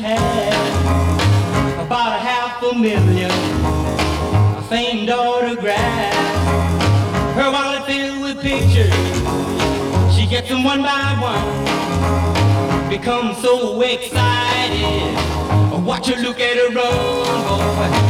has about 500,000 famed autographs. Her wallet filled with pictures, she gets them one by one. Becomes so excited, watch her look at her run, boy.